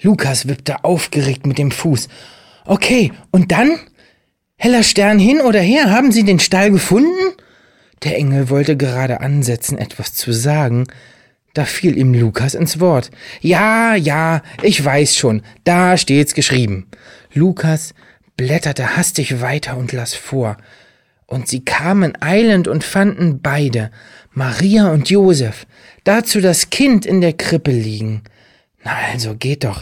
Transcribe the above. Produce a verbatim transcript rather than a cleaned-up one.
Lukas wippte aufgeregt mit dem Fuß. »Okay, und dann? Heller Stern hin oder her, haben Sie den Stall gefunden?« Der Engel wollte gerade ansetzen, etwas zu sagen. Da fiel ihm Lukas ins Wort. »Ja, ja, ich weiß schon, da steht's geschrieben.« Lukas blätterte hastig weiter und las vor. Und sie kamen eilend und fanden beide, Maria und Josef, dazu das Kind in der Krippe liegen. »Na also, geht doch,